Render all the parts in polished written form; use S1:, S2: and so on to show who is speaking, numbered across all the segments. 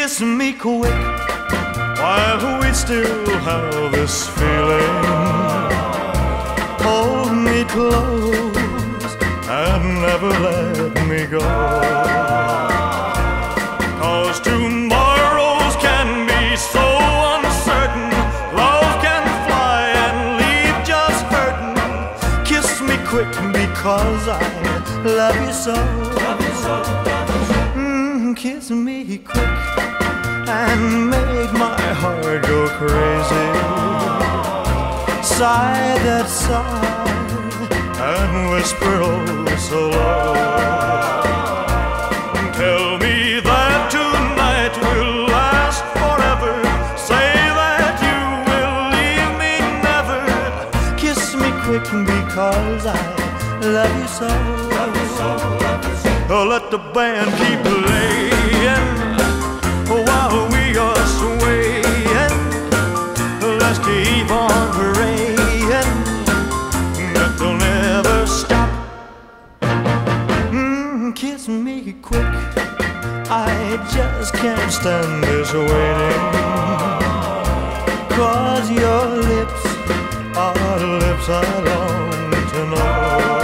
S1: Kiss me quick while we still have this feeling. Hold me close and never let me go. 'Cause tomorrows can be so uncertain. Love can fly and leave just hurting. Kiss me quick because I love you so. Kiss me quick and make my heart go crazy. Sigh that sigh and whisper oh so low. Tell me that tonight will last forever. Say that you will leave me never. Kiss me quick because I love you so. Oh, let the band keep playing while we are swaying. Let's keep on praying that they'll never stop. Kiss me quick, I just can't stand this waiting. 'Cause your lips are the lips I long to know.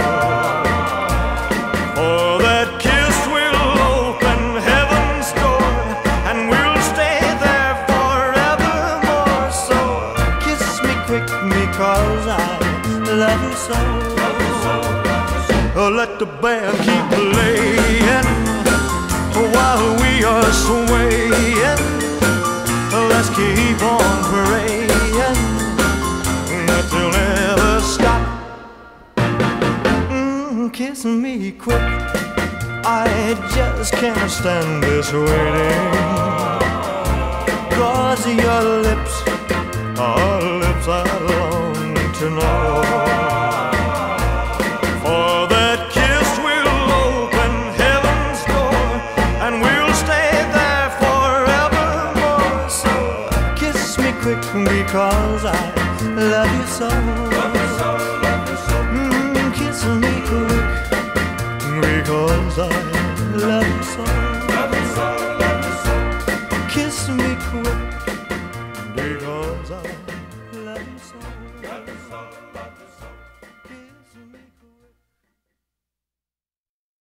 S1: For that kiss will open heaven's door, and we'll stay there forevermore. So kiss me quick because I love you so. Oh, let the band keep playing while we are swaying. Let's keep on praying that they'll never stop. Kiss me quick, I just can't stand this waiting. 'Cause your lips are lips I long to know. For that kiss will open heaven's door, and we'll stay there forevermore. So kiss me quick because I love you so. Kiss me quick because I love you so.